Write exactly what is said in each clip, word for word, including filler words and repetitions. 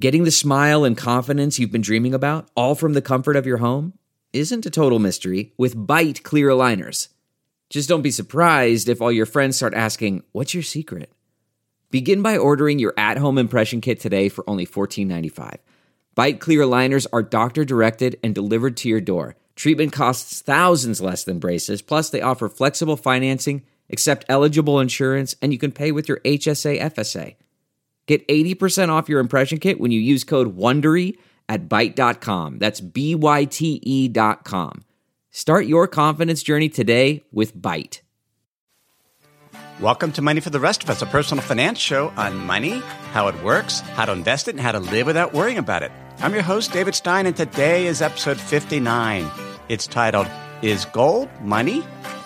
Getting the smile and confidence you've been dreaming about, all from the comfort of your home, isn't a total mystery with Byte clear aligners. Just don't be surprised if all your friends start asking, "What's your secret?" Begin by ordering your at-home impression kit today for only fourteen ninety-five. Byte clear aligners are doctor-directed and delivered to your door. Treatment costs thousands less than braces, plus they offer flexible financing, accept eligible insurance, and you can pay with your H S A F S A. Get eighty percent off your impression kit when you use code WONDERY at byte dot com. That's B Y T E dot com. Start your confidence journey today with Byte. Welcome to Money for the Rest of Us, a personal finance show on money, how it works, how to invest it, and how to live without worrying about it. I'm your host, David Stein, and today is episode fifty-nine. It's titled, Is Gold Money?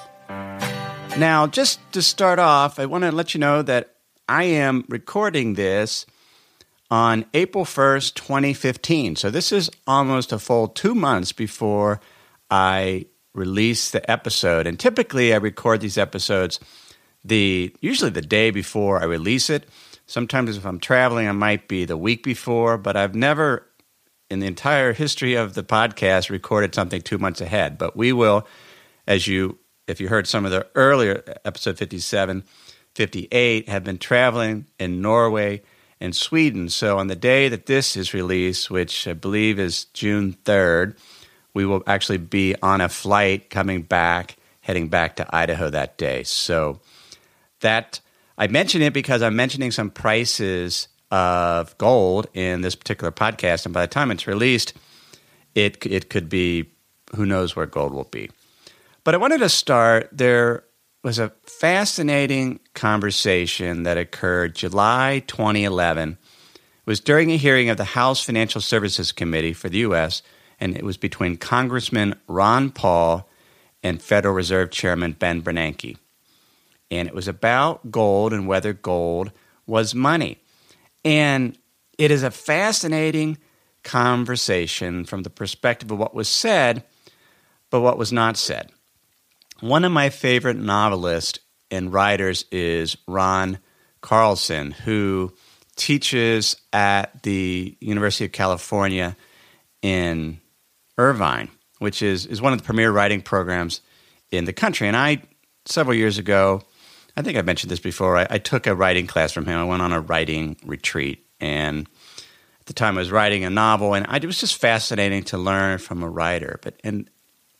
Now, just to start off, I want to let you know that I am recording this on April first, twenty fifteen. So this is almost a full two months before I release the episode. And typically I record these episodes the usually the day before I release it. Sometimes if I'm traveling, I might be the week before, but I've never in the entire history of the podcast recorded something two months ahead. But we will, as you, if you heard some of the earlier episode fifty-seven, fifty-eight, have been traveling in Norway and Sweden. So on the day that this is released, which I believe is June third, we will actually be on a flight coming back, heading back to Idaho that day. So that, I mention it because I'm mentioning some prices of gold in this particular podcast, and by the time it's released, it it could be, who knows where gold will be. But I wanted to start, there was a fascinating conversation that occurred July twenty eleven. It was during a hearing of the House Financial Services Committee for the U S, and it was between Congressman Ron Paul and Federal Reserve Chairman Ben Bernanke. And it was about gold and whether gold was money. And it is a fascinating conversation from the perspective of what was said, but what was not said. One of my favorite novelists and writers is Ron Carlson, who teaches at the University of California in Irvine, which is, is one of the premier writing programs in the country. And I, several years ago, I think I mentioned this before, I, I took a writing class from him. I went on a writing retreat. And at the time I was writing a novel, and I, it was just fascinating to learn from a writer. But and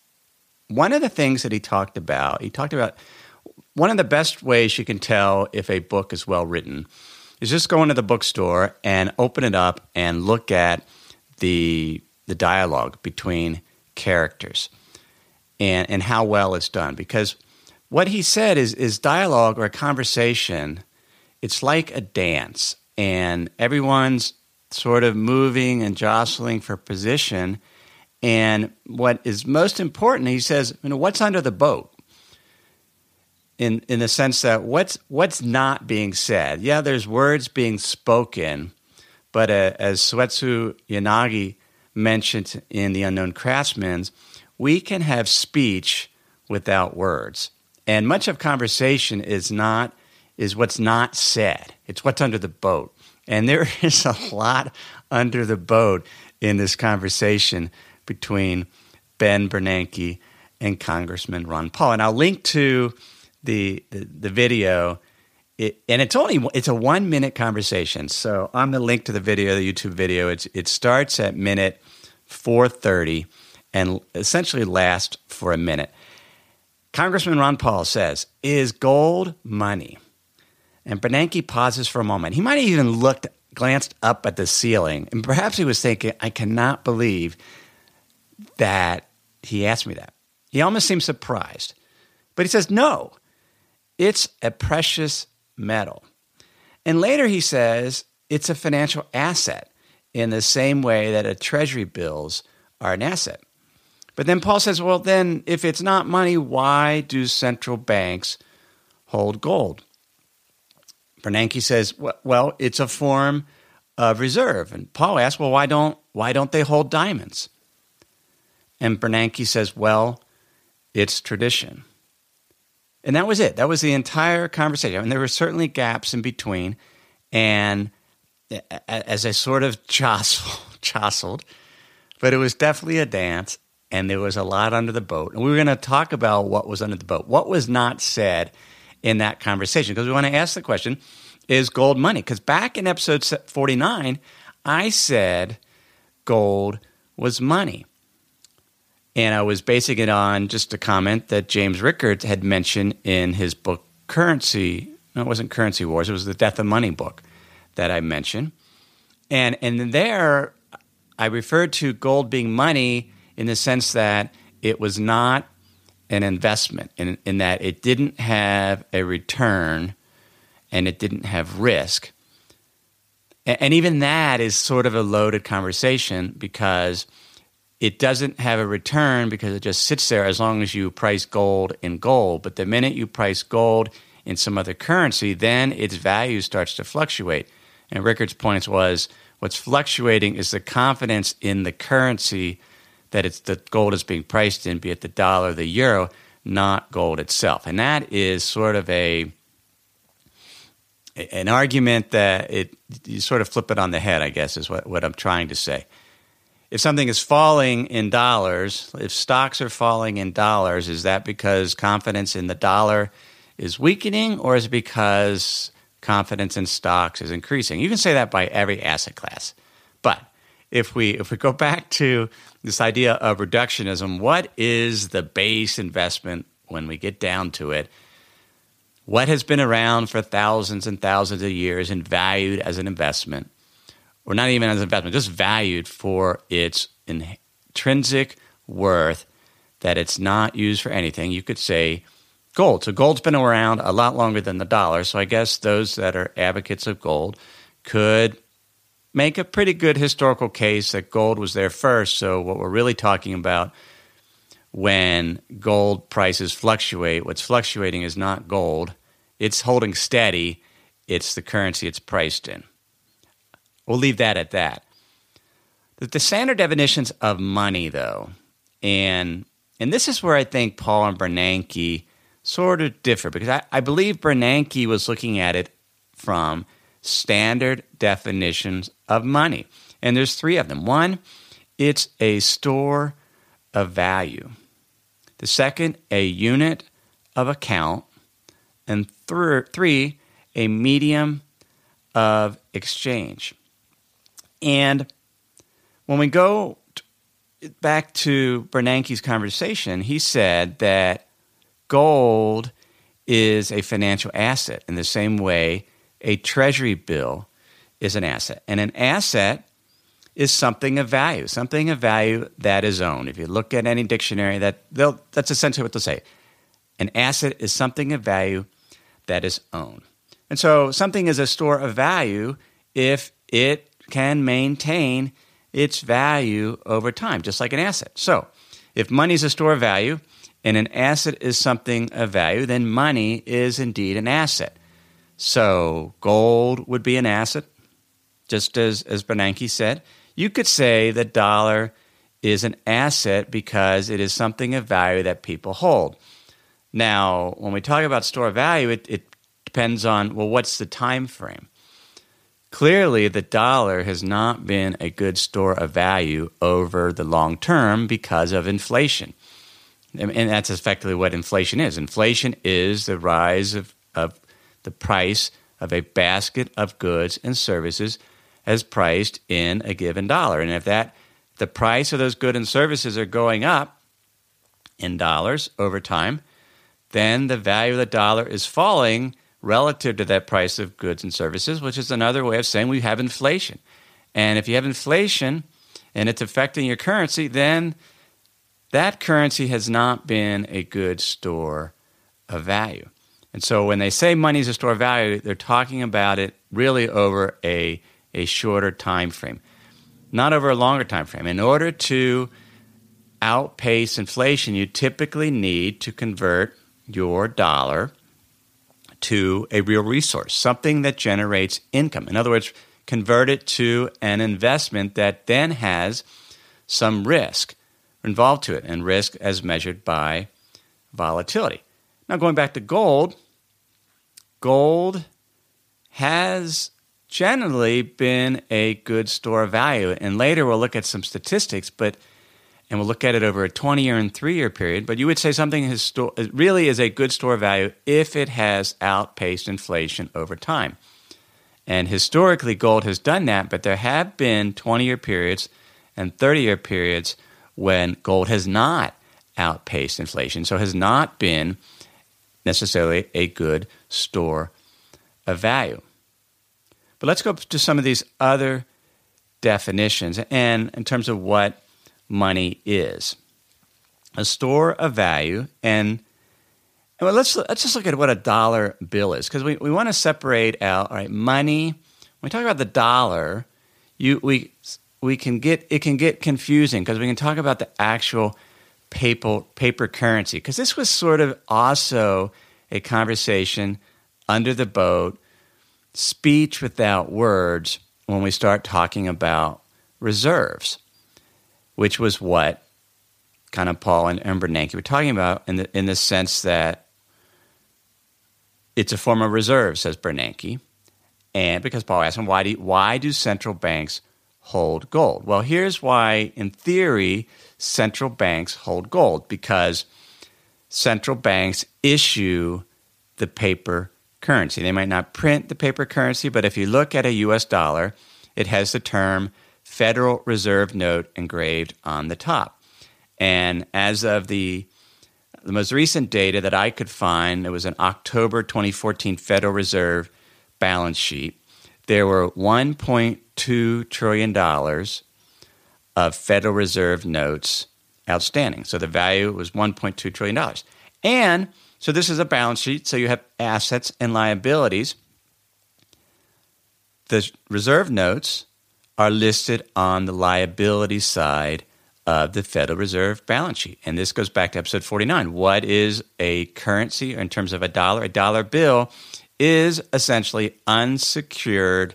one of the things that he talked about, he talked about one of the best ways you can tell if a book is well written is just go into the bookstore and open it up and look at the the dialogue between characters and, and how well it's done. Because what he said is, is dialogue or a conversation, it's like a dance, and everyone's sort of moving and jostling for position. And what is most important, he says, you know, what's under the boat? In in the sense that what's what's not being said. Yeah, there's words being spoken, but uh, as Suetsu Yanagi mentioned in The Unknown Craftsman, we can have speech without words. And much of conversation is not is what's not said. It's what's under the boat. And there is a lot under the boat in this conversation between Ben Bernanke and Congressman Ron Paul. And I'll link to the the, the video. It, and it's only it's a one minute conversation. So on the link to the video, the YouTube video, it's it starts at minute four thirty and essentially lasts for a minute. Congressman Ron Paul says, "Is gold money?" And Bernanke pauses for a moment. He might have even looked, glanced up at the ceiling, and perhaps he was thinking, "I cannot believe that he asked me that." He almost seems surprised. But he says, "No, it's a precious metal." And later he says, "It's a financial asset in the same way that a treasury bills are an asset." But then Paul says, well, then if it's not money, why do central banks hold gold? Bernanke says, well, it's a form of reserve. And Paul asks, well, why don't why don't they hold diamonds? And Bernanke says, well, it's tradition. And that was it. That was the entire conversation. And there were certainly gaps in between. And as I sort of jostled, jostled, but it was definitely a dance, and there was a lot under the boat. And we were going to talk about what was under the boat, what was not said in that conversation, because we want to ask the question, is gold money? Because back in episode forty-nine, I said gold was money. And I was basing it on just a comment that James Rickards had mentioned in his book, Currency. No, it wasn't Currency Wars. It was the Death of Money book that I mentioned. And, and there, I referred to gold being money in the sense that it was not an investment, in, in that it didn't have a return and it didn't have risk. And, and even that is sort of a loaded conversation, because it doesn't have a return because it just sits there as long as you price gold in gold. But the minute you price gold in some other currency, then its value starts to fluctuate. And Rickard's point was, what's fluctuating is the confidence in the currency that it's the gold is being priced in, be it the dollar, the euro, not gold itself. And that is sort of a an argument that it you sort of flip it on the head, I guess, is what, what I'm trying to say. If something is falling in dollars, if stocks are falling in dollars, is that because confidence in the dollar is weakening, or is it because confidence in stocks is increasing? You can say that by every asset class. But if we if we go back to this idea of reductionism, what is the base investment when we get down to it? What has been around for thousands and thousands of years and valued as an investment, or not even as an investment, just valued for its intrinsic worth, that it's not used for anything? You could say gold. So gold's been around a lot longer than the dollar. So I guess those that are advocates of gold could make a pretty good historical case that gold was there first. So what we're really talking about when gold prices fluctuate, what's fluctuating is not gold. It's holding steady. It's the currency it's priced in. We'll leave that at that. The standard definitions of money, though, and and this is where I think Paul and Bernanke sort of differ, because I, I believe Bernanke was looking at it from standard definitions of money. And there's three of them. One, it's a store of value. The second, a unit of account. And th- three, a medium of exchange. And when we go t- back to Bernanke's conversation, he said that gold is a financial asset in the same way a treasury bill is an asset. And an asset is something of value, something of value that is owned. If you look at any dictionary, that they'll, that's essentially what they'll say. An asset is something of value that is owned. And so something is a store of value if it can maintain its value over time, just like an asset. So if money is a store of value and an asset is something of value, then money is indeed an asset. So gold would be an asset, just as, as Bernanke said. You could say the dollar is an asset because it is something of value that people hold. Now, when we talk about store of value, it, it depends on, well, what's the time frame? Clearly, the dollar has not been a good store of value over the long term because of inflation. And that's effectively what inflation is. Inflation is the rise of, of the price of a basket of goods and services as priced in a given dollar. And if that the price of those goods and services are going up in dollars over time, then the value of the dollar is falling relative to that price of goods and services, which is another way of saying we have inflation. And if you have inflation and it's affecting your currency, then that currency has not been a good store of value. And so when they say money is a store of value, they're talking about it really over a, a shorter time frame, not over a longer time frame. In order to outpace inflation, you typically need to convert your dollar to a real resource, something that generates income. In other words, convert it to an investment that then has some risk involved to it, and risk as measured by volatility. Now, going back to gold, gold has generally been a good store of value. And later we'll look at some statistics, but and we'll look at it over a twenty-year and three-year period. But you would say something histo- really is a good store of value if it has outpaced inflation over time. And historically, gold has done that, but there have been twenty-year periods and thirty-year periods when gold has not outpaced inflation, so has not been necessarily a good store of value. But let's go to some of these other definitions and in terms of what money is. A store of value, and, and well, let's let's just look at what a dollar bill is, because we, we want to separate out, all right, money. When we talk about the dollar, you we we can get it can get confusing because we can talk about the actual paper paper currency, because this was sort of also a conversation under the boat, speech without words, when we start talking about reserves, which was what kind of Paul and, and Bernanke were talking about in the in the sense that it's a form of reserve, says Bernanke, and because Paul asked him, why do why do central banks hold gold? Well, here's why, in theory, central banks hold gold, because central banks issue the paper currency. They might not print the paper currency, but if you look at a U S dollar, it has the term Federal Reserve Note engraved on the top. And as of the, the most recent data that I could find, it was an October twenty fourteen Federal Reserve balance sheet, there were one point two trillion dollars of Federal Reserve notes outstanding. So the value was one point two trillion dollars. And so this is a balance sheet, so you have assets and liabilities. The reserve notes are listed on the liability side of the Federal Reserve balance sheet. And this goes back to episode forty-nine. What is a currency in terms of a dollar? A dollar bill is essentially unsecured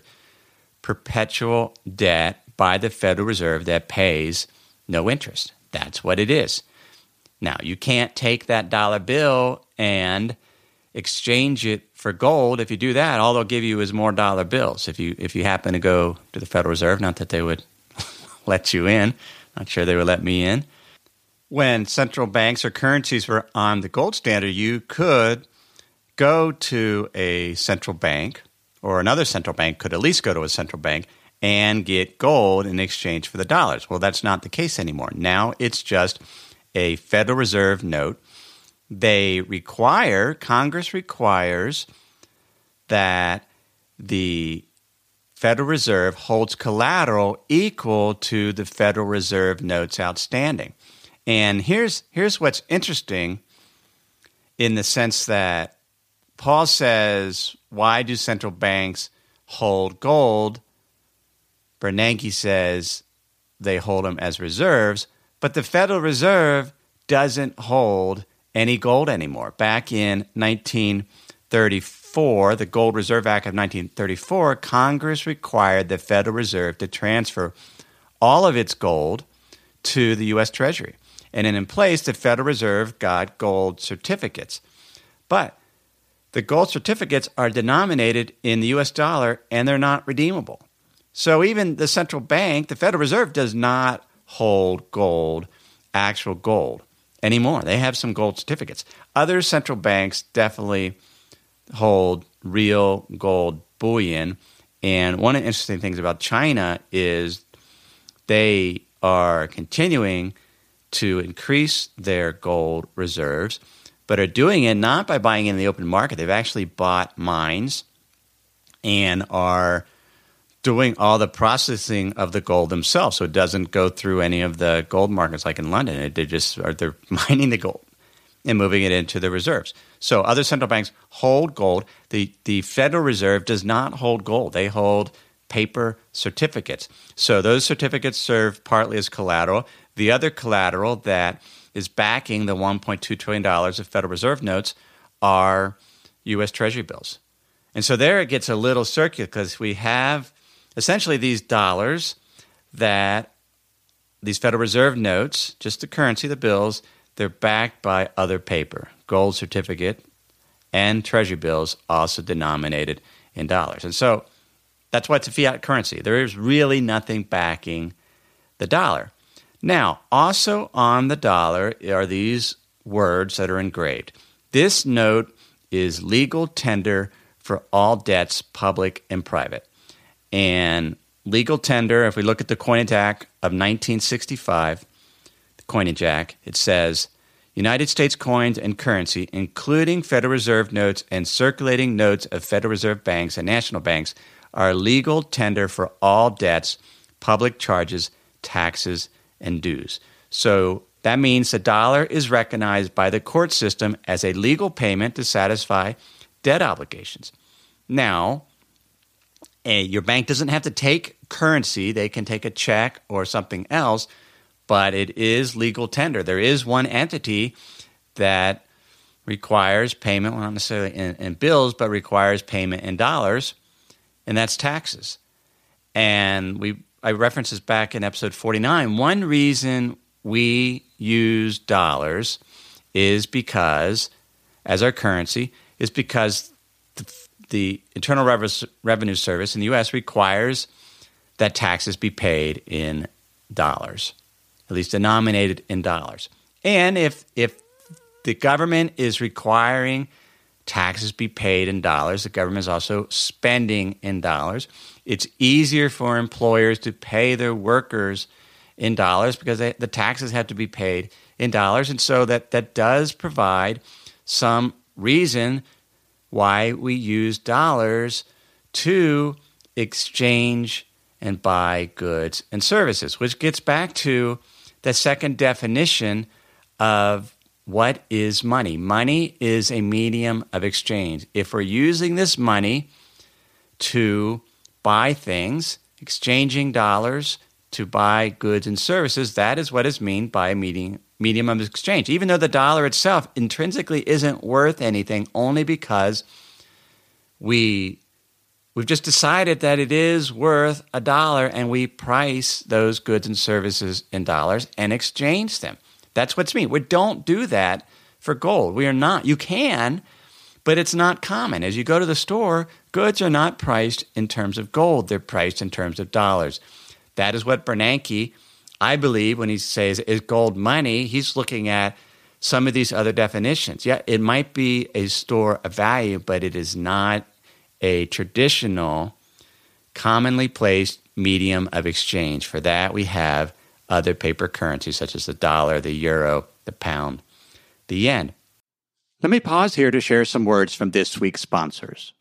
perpetual debt by the Federal Reserve that pays no interest. That's what it is. Now, you can't take that dollar bill and exchange it for gold. If you do that, all they'll give you is more dollar bills. If you if you happen to go to the Federal Reserve, not that they would let you in, not sure they would let me in. When central banks or currencies were on the gold standard, you could go to a central bank, or another central bank could at least go to a central bank and get gold in exchange for the dollars. Well, that's not the case anymore. Now it's just a Federal Reserve note. They require, Congress requires that the Federal Reserve holds collateral equal to the Federal Reserve notes outstanding. And here's here's what's interesting in the sense that Paul says, why do central banks hold gold? Bernanke says they hold them as reserves, but the Federal Reserve doesn't hold any gold anymore. Back in nineteen thirty-four, the Gold Reserve Act of nineteen thirty-four, Congress required the Federal Reserve to transfer all of its gold to the U S Treasury. And then in place, the Federal Reserve got gold certificates. But the gold certificates are denominated in the U S dollar, and they're not redeemable. So even the central bank, the Federal Reserve, does not hold gold, actual gold, anymore. They have some gold certificates. Other central banks definitely hold real gold bullion. And one of the interesting things about China is they are continuing to increase their gold reserves, but are doing it not by buying in the open market. They've actually bought mines and are doing all the processing of the gold themselves, so it doesn't go through any of the gold markets like in London. They just are they're mining the gold and moving it into the reserves. So other central banks hold gold. The the Federal Reserve does not hold gold. They hold paper certificates. So those certificates serve partly as collateral. The other collateral that is backing the one point two trillion dollars of Federal Reserve notes are U S Treasury bills. And so there it gets a little circular because we have essentially these dollars that these Federal Reserve notes, just the currency, the bills, they're backed by other paper, gold certificate, and Treasury bills also denominated in dollars. And so That's why it's a fiat currency. There is really nothing backing the dollar. Now, also on the dollar are these words that are engraved. This note is legal tender for all debts, public and private. And legal tender, if we look at the Coinage Act of nineteen sixty-five, the Coinage Act, it says, United States coins and currency, including Federal Reserve notes and circulating notes of Federal Reserve banks and national banks, are legal tender for all debts, public charges, taxes, and dues. So that means the dollar is recognized by the court system as a legal payment to satisfy debt obligations. Now, a, your bank doesn't have to take currency. They can take a check or something else, but it is legal tender. There is one entity that requires payment, well, not necessarily in, in bills, but requires payment in dollars, and that's taxes. And we I referenced this back in episode forty-nine. One reason we use dollars is because, as our currency, is because the, the Internal Rev- Revenue Service in the U S requires that taxes be paid in dollars, at least denominated in dollars. And if if the government is requiring taxes be paid in dollars, the government is also spending in dollars. It's easier for employers to pay their workers in dollars because they, the taxes have to be paid in dollars. And so that, that does provide some reason why we use dollars to exchange and buy goods and services, which gets back to the second definition of what is money. Money is a medium of exchange. If we're using this money to buy things, exchanging dollars to buy goods and services, that is what is meant by a medium, medium of exchange. Even though the dollar itself intrinsically isn't worth anything, only because we, we've just decided that it is worth a dollar and we price those goods and services in dollars and exchange them. That's what's mean. We don't do that for gold. We are not. You can, but it's not common. As you go to the store, goods are not priced in terms of gold. They're priced in terms of dollars. That is what Bernanke, I believe, when he says, is gold money, he's looking at some of these other definitions. Yeah, it might be a store of value, but it is not a traditional, commonly placed medium of exchange. For that, we have other paper currencies such as the dollar, the euro, the pound, the yen. Let me pause here to share some words from this week's sponsors.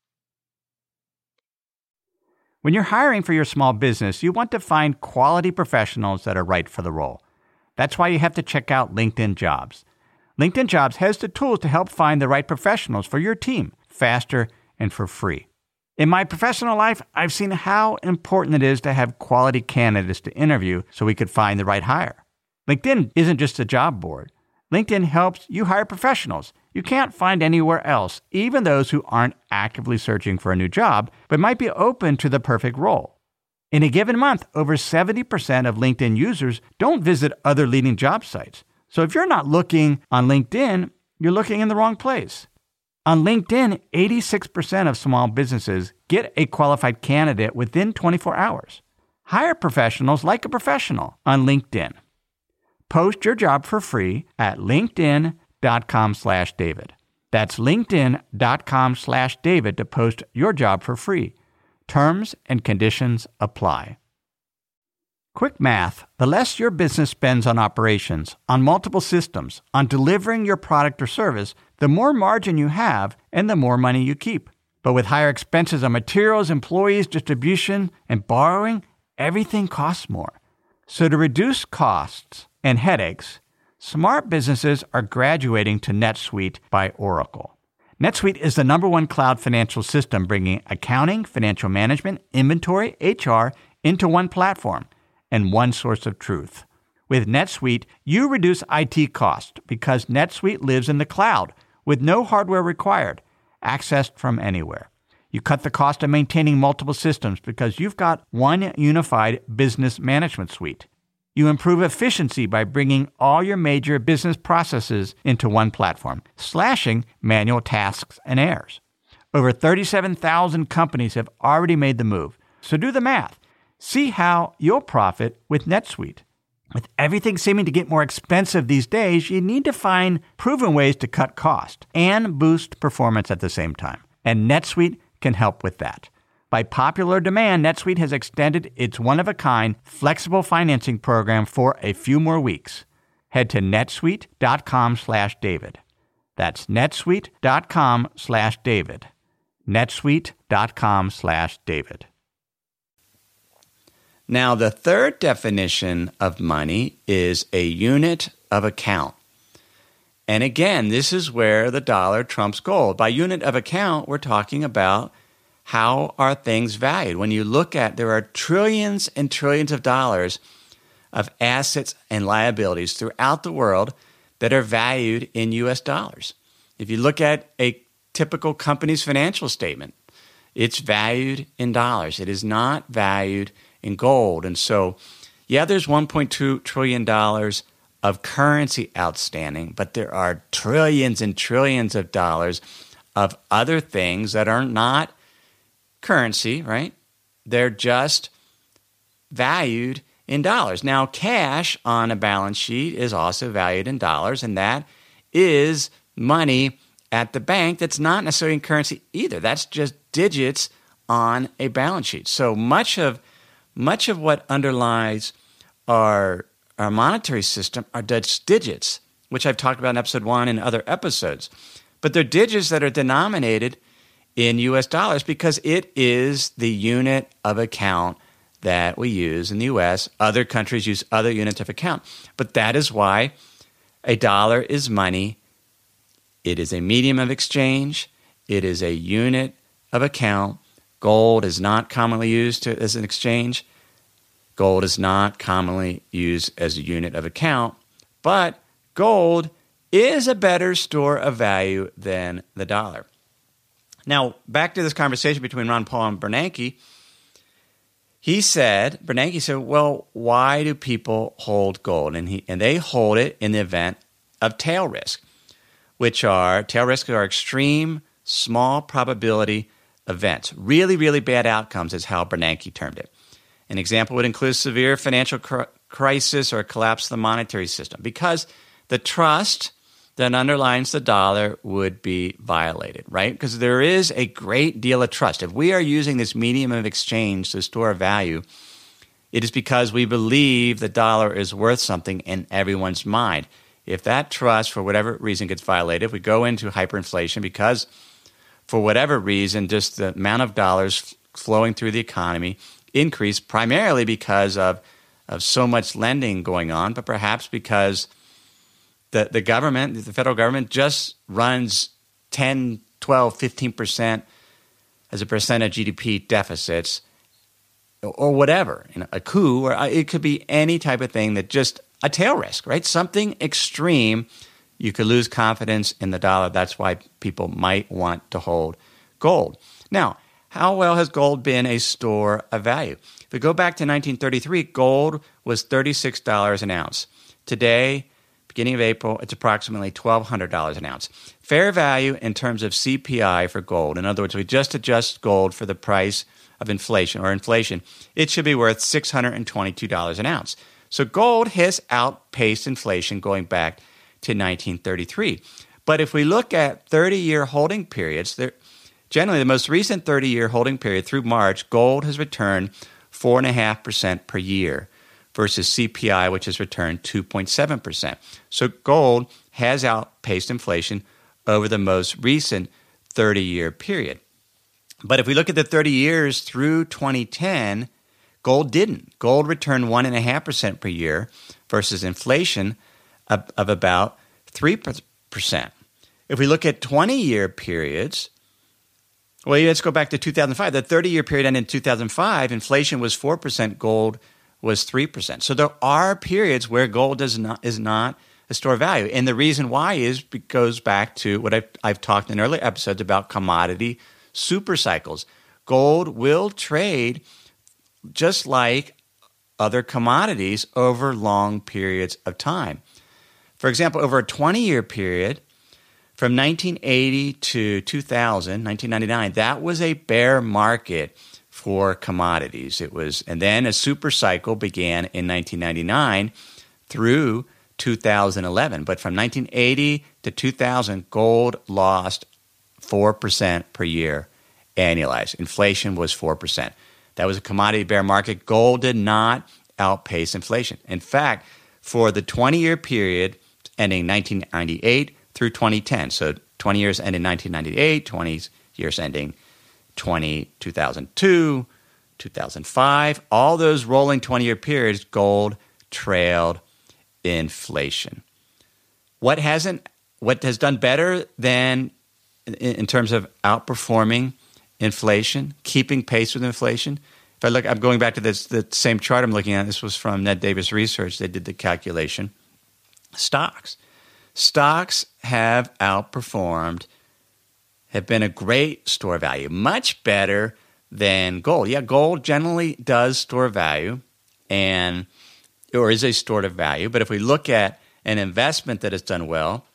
When you're hiring for your small business, you want to find quality professionals that are right for the role. That's why you have to check out LinkedIn Jobs. LinkedIn Jobs has the tools to help find the right professionals for your team faster and for free. In my professional life, I've seen how important it is to have quality candidates to interview so we could find the right hire. LinkedIn isn't just a job board. LinkedIn helps you hire professionals you can't find anywhere else, even those who aren't actively searching for a new job, but might be open to the perfect role. In a given month, over seventy percent of LinkedIn users don't visit other leading job sites. So if you're not looking on LinkedIn, you're looking in the wrong place. On LinkedIn, eighty-six percent of small businesses get a qualified candidate within twenty-four hours. Hire professionals like a professional on LinkedIn. Post your job for free at linkedin.com slash David. That's linkedin.com slash David to post your job for free. Terms and conditions apply. Quick math, the less your business spends on operations, on multiple systems, on delivering your product or service, the more margin you have and the more money you keep. But with higher expenses on materials, employees, distribution, and borrowing, everything costs more. So to reduce costs and headaches, smart businesses are graduating to NetSuite by Oracle. NetSuite is the number one cloud financial system bringing accounting, financial management, inventory, H R into one platform and one source of truth. With NetSuite, you reduce I T costs because NetSuite lives in the cloud with no hardware required, accessed from anywhere. You cut the cost of maintaining multiple systems because you've got one unified business management suite. You improve efficiency by bringing all your major business processes into one platform, slashing manual tasks and errors. Over thirty-seven thousand companies have already made the move. So do the math. See how you'll profit with NetSuite. With everything seeming to get more expensive these days, you need to find proven ways to cut cost and boost performance at the same time. And NetSuite can help with that. By popular demand, NetSuite has extended its one-of-a-kind flexible financing program for a few more weeks. Head to netsuite.com slash David. That's netsuite.com slash David. netsuite.com slash David. Now, the third definition of money is a unit of account. And again, this is where the dollar trumps gold. By unit of account, we're talking about how are things valued. When you look at, there are trillions and trillions of dollars of assets and liabilities throughout the world that are valued in U S dollars. If you look at a typical company's financial statement, it's valued in dollars. It is not valued in gold. And so, yeah, there's one point two trillion dollars of currency outstanding, but there are trillions and trillions of dollars of other things that are not currency, right? They're just valued in dollars. Now, cash on a balance sheet is also valued in dollars, and that is money at the bank that's not necessarily in currency either. That's just digits on a balance sheet. So much of much of what underlies our our monetary system are just digits, which I've talked about in episode one and other episodes. But they're digits that are denominated in U S dollars because it is the unit of account that we use in the U S. Other countries use other units of account. But that is why a dollar is money. It is a medium of exchange. It is a unit of account. Gold is not commonly used to, as an exchange. Gold is not commonly used as a unit of account. But gold is a better store of value than the dollar. Now, back to this conversation between Ron Paul and Bernanke. He said, Bernanke said, well, why do people hold gold? And he and they hold it in the event of tail risk, which are, tail risks are extreme, small probability events. Really, really bad outcomes is how Bernanke termed it. An example would include severe financial cr- crisis or collapse of the monetary system because the trust that underlines the dollar would be violated, right? Because there is a great deal of trust. If we are using this medium of exchange to store value, it is because we believe the dollar is worth something in everyone's mind. If that trust, for whatever reason, gets violated, if we go into hyperinflation because, for whatever reason, just the amount of dollars flowing through the economy increased primarily because of, of so much lending going on, but perhaps because the, the government, the federal government, just runs ten, twelve, fifteen percent as a percent of G D P deficits or whatever, you know, a coup, or it could be any type of thing that just a tail risk, right? Something extreme. You could lose confidence in the dollar. That's why people might want to hold gold. Now, how well has gold been a store of value? If we go back to nineteen thirty-three, gold was thirty-six dollars an ounce. Today, beginning of April, it's approximately twelve hundred dollars an ounce. Fair value in terms of C P I for gold. In other words, we just adjust gold for the price of inflation or inflation. It should be worth six hundred twenty-two dollars an ounce. So gold has outpaced inflation going back to nineteen thirty-three. But if we look at thirty-year holding periods, generally the most recent thirty-year holding period through March, gold has returned four point five percent per year versus C P I, which has returned two point seven percent. So gold has outpaced inflation over the most recent thirty-year period. But if we look at the thirty years through twenty ten, gold didn't. Gold returned one point five percent per year versus inflation of, of about three percent. If we look at twenty-year periods, well, let's go back to two thousand five. The thirty-year period ended in two thousand five. Inflation was four percent. Gold was three percent. So there are periods where gold does not is not a store of value. And the reason why is it goes back to what I've, I've talked in earlier episodes about commodity super cycles. Gold will trade just like other commodities over long periods of time. For example, over a twenty-year period, From nineteen eighty to two thousand, nineteen ninety-nine, that was a bear market for commodities. It was, and then a super cycle began in nineteen ninety-nine through two thousand eleven. But from nineteen eighty to two thousand, gold lost four percent per year annualized. Inflation was four percent. That was a commodity bear market. Gold did not outpace inflation. In fact, for the twenty-year period ending nineteen ninety-eight through twenty ten, so twenty years ending nineteen ninety-eight, twenty years ending two thousand two, two thousand five, all those rolling twenty-year periods, gold trailed inflation. What hasn't, what has done better than in, in terms of outperforming inflation, keeping pace with inflation? If I look, I'm going back to this the same chart I'm looking at. This was from Ned Davis Research. They did the calculation. Stocks. Stocks have outperformed, have been a great store value, much better than gold. Yeah, gold generally does store value and or is a store of value. But if we look at an investment that has done well,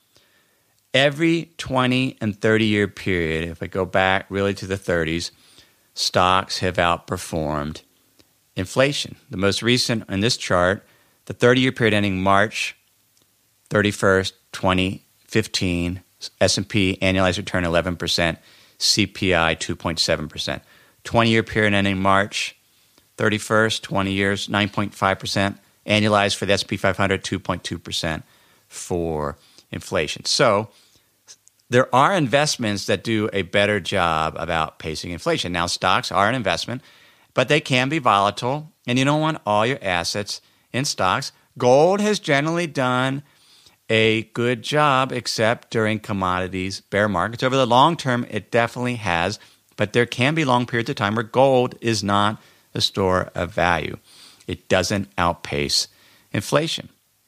every twenty and thirty-year period, if I go back really to the thirties, stocks have outperformed inflation. The most recent in this chart, the thirty-year period ending March thirty-first, twenty fifteen, S and P annualized return eleven percent, C P I two point seven percent. twenty-year period ending March thirty-first, twenty years, nine point five percent. Annualized for the S and P five hundred, two point two percent for inflation. So there are investments that do a better job of outpacing inflation. Now, stocks are an investment, but they can be volatile, and you don't want all your assets in stocks. Gold has generally done a good job, except during commodities bear markets. Over the long term, it definitely has, but there can be long periods of time where gold is not a store of value. It doesn't outpace inflation.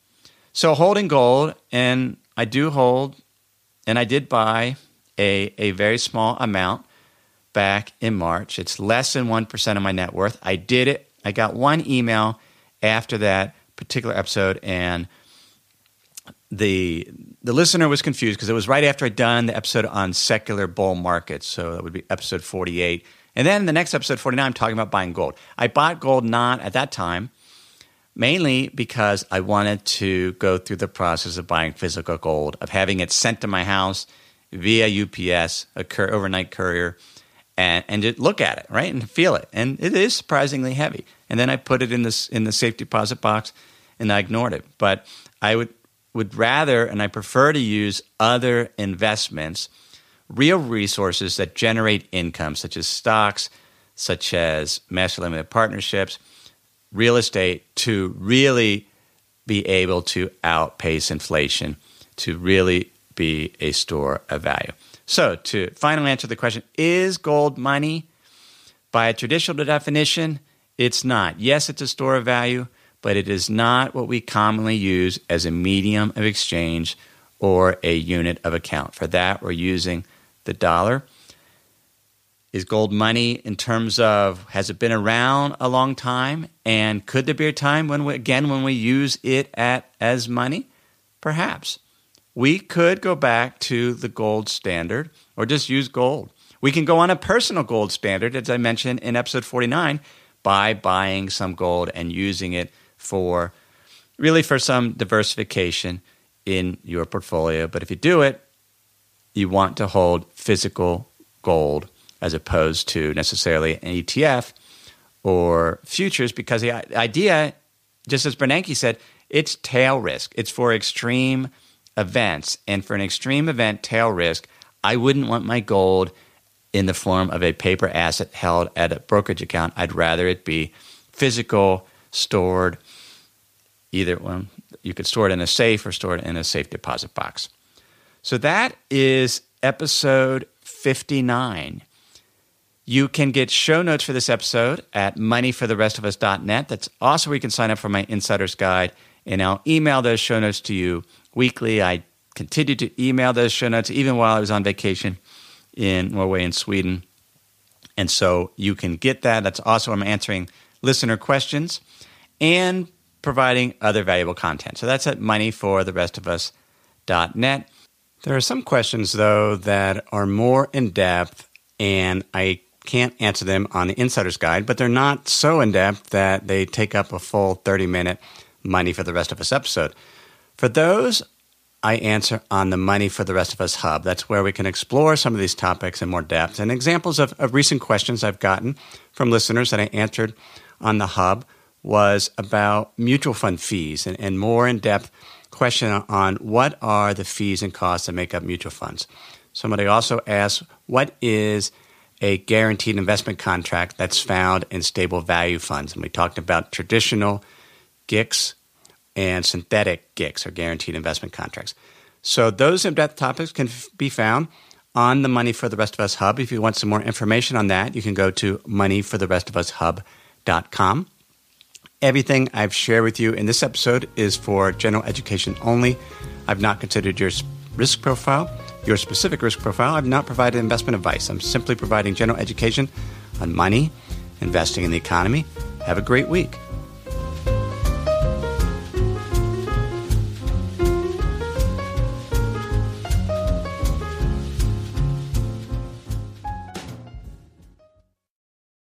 So holding gold, and I do hold, and I did buy a, a very small amount back in March. It's less than one percent of my net worth. I did it. I got one email after that particular episode, and the the listener was confused because it was right after I'd done the episode on secular bull markets. So that would be episode forty-eight. And then the next episode, forty-nine, I'm talking about buying gold. I bought gold not at that time, mainly because I wanted to go through the process of buying physical gold, of having it sent to my house via U P S, a cur- overnight courier, and, and just look at it, right, and feel it. And it is surprisingly heavy. And then I put it in this in the safe deposit box, and I ignored it. But I would would rather, and I prefer to use other investments, real resources that generate income, such as stocks, such as master limited partnerships, real estate, to really be able to outpace inflation, to really be a store of value. So to finally answer the question, is gold money? By a traditional definition, it's not. Yes, it's a store of value, but it is not what we commonly use as a medium of exchange or a unit of account. For that, we're using the dollar. Is gold money in terms of, has it been around a long time? And could there be a time when, we, again, when we use it at as money? Perhaps. We could go back to the gold standard or just use gold. We can go on a personal gold standard, as I mentioned in episode forty-nine, by buying some gold and using it for, really for some diversification in your portfolio. But if you do it, you want to hold physical gold as opposed to necessarily an E T F or futures, because the idea, just as Bernanke said, it's tail risk. It's for extreme events. And for an extreme event, tail risk, I wouldn't want my gold in the form of a paper asset held at a brokerage account. I'd rather it be physical, stored, either one. You could store it in a safe or store it in a safe deposit box. So that is episode fifty-nine. You can get show notes for this episode at money for the rest of us dot net. That's also where you can sign up for my Insider's Guide, and I'll email those show notes to you weekly. I continued to email those show notes even while I was on vacation in Norway and Sweden. And so you can get that. That's also I'm answering listener questions and providing other valuable content. So that's at money for the rest of us dot net. There are some questions, though, that are more in-depth, and I can't answer them on the Insider's Guide, but they're not so in-depth that they take up a full thirty-minute Money for the Rest of Us episode. For those, I answer on the Money for the Rest of Us Hub. That's where we can explore some of these topics in more depth. And examples of, of recent questions I've gotten from listeners that I answered on the Hub was about mutual fund fees and, and more in-depth question on what are the fees and costs that make up mutual funds. Somebody also asked, what is a guaranteed investment contract that's found in stable value funds? And we talked about traditional G I Cs and synthetic G I Cs, or guaranteed investment contracts. So those in-depth topics can f- be found on the Money for the Rest of Us Hub. If you want some more information on that, you can go to money for the rest of us hub dot com. Everything I've shared with you in this episode is for general education only. I've not considered your risk profile, your specific risk profile. I've not provided investment advice. I'm simply providing general education on money, investing in the economy. Have a great week.